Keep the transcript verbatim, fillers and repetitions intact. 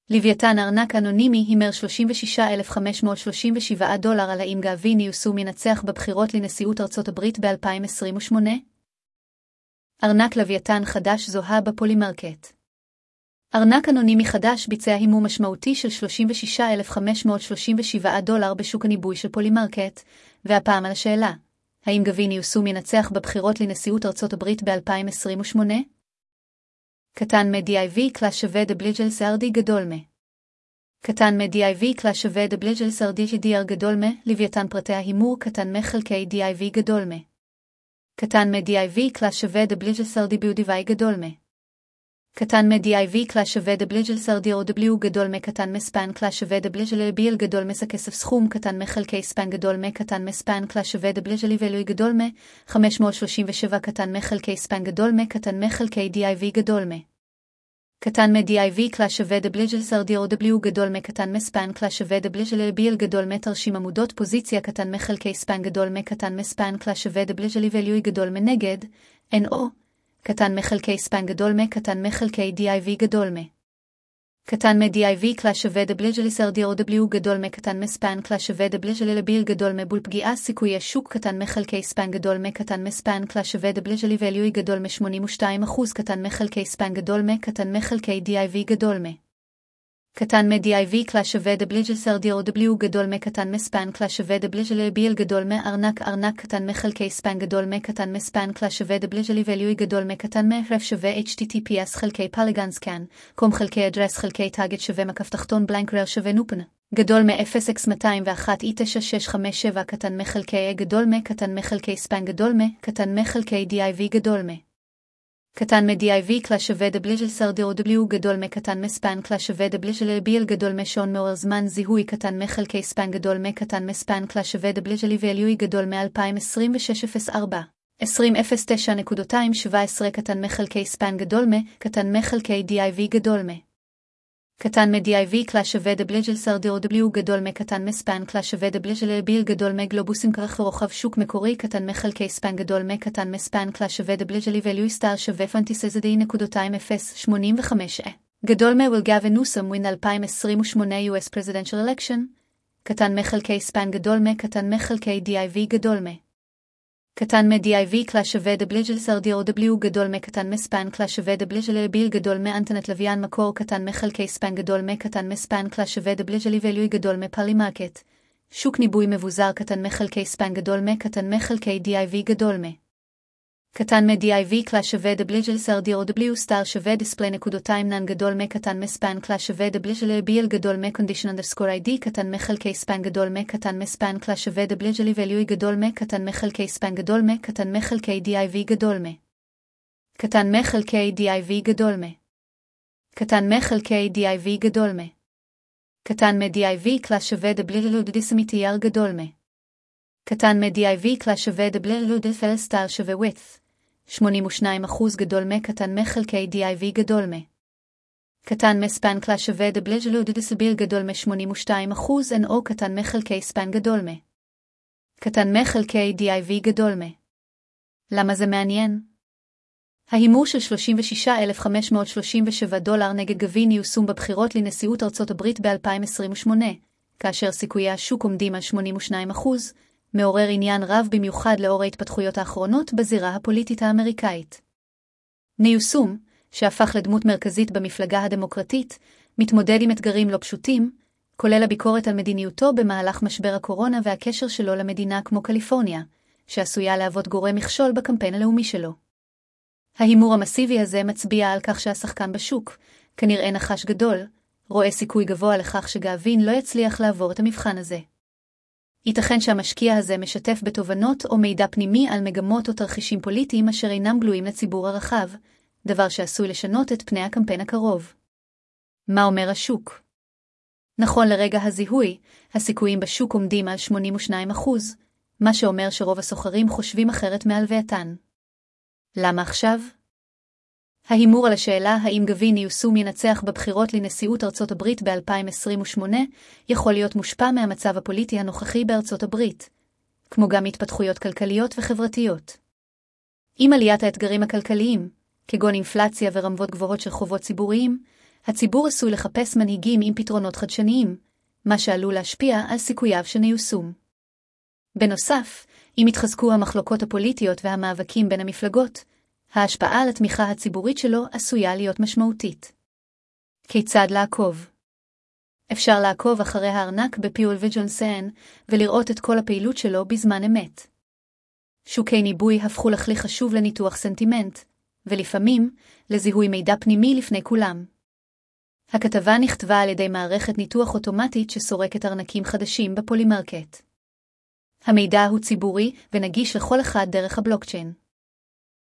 לוויתן ארנק אנונימי הימר שלושים ושישה אלף חמש מאות שלושים ושבעה דולר על האם גאווין יוסום ינצח בבחירות לנשיאות ארצות הברית ב-אלפיים עשרים ושמונה? ארנק לוויתן חדש זוהה בפולימרקט. ארנק אנונימי חדש ביצע הימור משמעותי של שלושים ושישה אלף חמש מאות שלושים ושבעה דולר בשוק הניבוי של פולימרקט, והפעם על השאלה, האם גאווין יוסום ינצח בבחירות לנשיאות ארצות הברית ב-אלפיים עשרים ושמונה? קטן מ-די-איי-וי קלאס שווה דבליג'ל סרדי גדול מ. קטן מ-די-איי-וי קלאס שווה דבליג'ל סרדי די-אר גדול מ. לוויתן פרטי ההימור קטן מ-חלקי די-איי-וי גדול מ. קטן מ-די-איי-וי קלאס שווה דבליג'ל סרדי ביודיווי גדול מ. קטן מ-די-איי-וי קלאס שווה דבליג'ל סרדי או דבליו גדול מ. קטן מספן קלאס שווה דבליג'ל ביל גדול מס הכסף סכום קטן מחלקי ספן גדול מ. קטן מספן קלאס שווה דבליג'ל ואלוי גדול מ. חמש מאות שלושים ושבע קטן מחלקי ספן גדול מ. קטן מחלקי די-איי-וי גדול מ. קטן מ-די-איי-וי קלאס שווה דבליג'ל סרדי או דבליו גדול מ. קטן מספן קלאס שווה דבליג'ל ביל גדול מ. תרשים עמודות פוזיציה קטן מחלקי ספן גדול מ. קטן מספן קלאס שווה דבליג'ל ואלוי גדול מנגד אן או קטן מחלקי ספן גדול מ. קטן מחלקי די-איי-וי גדול מ. קטן מ-די-איי-וי קלאס שווה דבליג'ל סרדי או דבליו גדול מ. קטן מספן קלאס שווה דבליג'ל לביל גדול מ. בול פגיעה סיכויי שוק קטן מחלקי ספן גדול מ. קטן מספן קלאס שווה דבליג'ל ואלוי גדול מ-שמונים ושתיים אחוז קטן מחלקי ספן גדול מ. קטן מחלקי די-איי-וי גדול מ. קטן מ-די-איי-וי קלאס שווה דבליג'ל סרדי או דבליו גדול מ. קטן מספן קלאס שווה דבליג'ל לביל גדול מ. ארנק ארנק קטן מחלקי ספן גדול מ. קטן מספן קלאס שווה דבליג'ל ואלוי גדול מ. קטן מ-רף שווה אייץ' טי טי פי אס חלקי פלגן סקן קום חלקי אדרס חלקי טאגט שווה מקף תחתון בלנק רר שווה נופן גדול מ-אפס אקס מאתיים ואחת אי תשע שש חמש שבע קטן מחלקי גדול מ. קטן מחלקי ספן גדול מ. קטן מחלקי די-איי-וי גדול מ. קטן מ-די-איי-וי קלאס שווה דבליג'ל סרדי או דבליו גדול מ. קטן מספן קלאס שווה דבליג'ל ביל גדול מ. שעון מעורר זמן זיהוי קטן מחלקי ספן גדול מ. קטן מספן קלאס שווה דבליג'ל ואלוי גדול מ-אלפיים עשרים ושש אפס ארבע עשרים אפס תשע נקודה שבע עשרה קטן מחלקי ספן גדול מ. קטן מחלקי די-איי-וי גדול מ. קטן מ-די-איי-וי קלאס שווה דבליג'ל סרדי או דבליו גדול מ. קטן מספן קלאס שווה דבליג'ל ביל גדול מ. גלובוסים כרך ורוחב שוק מקורי קטן מחלקי ספן גדול מ. קטן מספן קלאס שווה דבליג'ל ואלוי סטאר שווה פנטיסזדי נקודה אפס שמונים וחמש גדול מ. will Gavin Newsom win אלפיים עשרים ושמונה יו אס Presidential Election קטן מחלקי ספן גדול מ. קטן מחלקי די-איי-וי גדול מ. קטן מ-די-איי-וי קלאס שווה דבליג'ל סרדי או דבליו גדול מ. קטן מספן קלאס שווה דבליג'ל ביל גדול מ. אנטרנט לוויין מקור קטן מחלקי ספן גדול מ. קטן מספן קלאס שווה דבליג'ל ואלוי גדול מ. פולימרקט שוק ניבוי מבוזר קטן מחלקי ספן גדול מ. קטן מחלקי די-איי-וי גדול מ. קטן מ-די-איי-וי קלאס שווה דבליג'ל סרדי או דבליו סטאר שווה דיספלי נקודותיים נן גדול מ. קטן מספן קלאס שווה דבליג'ל ביל גדול מ. condition underscore איי די קטן מחלקי ספן גדול מ. קטן מספן קלאס שווה דבליג'ל ואלוי גדול מ. קטן מחלקי ספן גדול מ. קטן מחלקי די-איי-וי גדול מ. קטן מחלקי די-איי-וי גדול מ. קטן מחלקי די-איי-וי גדול מ. קטן מ-די-איי-וי קלאס שווה דבליג'ל דיסמיטייר גדול מ. קטן מ-די-איי-וי קלאס שווה דבליג'ל דיפל סטאר שווה width שמונים ושניים אחוז גדול מ. קטן מחלקי די-איי-וי גדול מ. קטן מספן קלאס שווה דבליג'ל דיסביל גדול מ. שמונים ושתיים אחוז אן או קטן מחלקי ספן גדול מ. קטן מחלקי די-איי-וי גדול מ. למה זה מעניין? ההימור של שלושים ושישה אלף חמש מאות שלושים ושבע דולר נגד גאווין יוסום בבחירות לנשיאות ארצות הברית ב-אלפיים עשרים ושמונה, כאשר סיכויי השוק עומדים על שמונים ושניים אחוז, מעורר עניין רב במיוחד לאור ההתפתחויות האחרונות בזירה הפוליטית האמריקאית. יוסום, שהפך לדמות מרכזית במפלגה הדמוקרטית, מתמודד עם אתגרים לא פשוטים, כולל הביקורת על מדיניותו במהלך משבר הקורונה והקשר שלו למדינה כמו קליפורניה, שעשויה להוות גורם מכשול בקמפיין הלאומי שלו. ההימור המסיבי הזה מצביע על כך שהשחקן בשוק, כנראה נחש גדול, רואה סיכוי גבוה לכך שגאווין לא יצליח לעבור את המבחן הזה. ייתכן שהמשקיע הזה משתף בתובנות או מידע פנימי על מגמות או תרחישים פוליטיים אשר אינם גלויים לציבור הרחב, דבר שעשוי לשנות את פני הקמפיין הקרוב. מה אומר השוק? נכון לרגע הזיהוי, הסיכויים בשוק עומדים על שמונים ושניים אחוז, מה שאומר שרוב הסוחרים חושבים אחרת מהלווייתן. למה עכשיו? ההימור על השאלה האם גאווין יוסום ינצח בבחירות לנשיאות ארצות הברית ב-אלפיים עשרים ושמונה יכול להיות מושפע מהמצב הפוליטי הנוכחי בארצות הברית, כמו גם התפתחויות כלכליות וחברתיות. עם עליית האתגרים הכלכליים, כגון אינפלציה ורמות גבוהות של חובות ציבוריים, הציבור עשוי לחפש מנהיגים עם פתרונות חדשניים, מה שעלול להשפיע על סיכוייו שניישום. בנוסף, אם יתחזקו המחלוקות הפוליטיות והמאבקים בין המפלגות, ההשפעה על התמיכה הציבורית שלו עשויה להיות משמעותית. כיצד לעקוב? אפשר לעקוב אחרי הארנק בפיול וג'ונסון ולראות את כל הפעילות שלו בזמן אמת. שוקי ניבוי הפכו לכלי חשוב לניתוח סנטימנט, ולפעמים לזיהוי מידע פנימי לפני כולם. הכתבה נכתבה על ידי מערכת ניתוח אוטומטית שסורקת ארנקים חדשים בפולימרקט. המידע הוא ציבורי ונגיש לכל אחד דרך הבלוקצ'יין.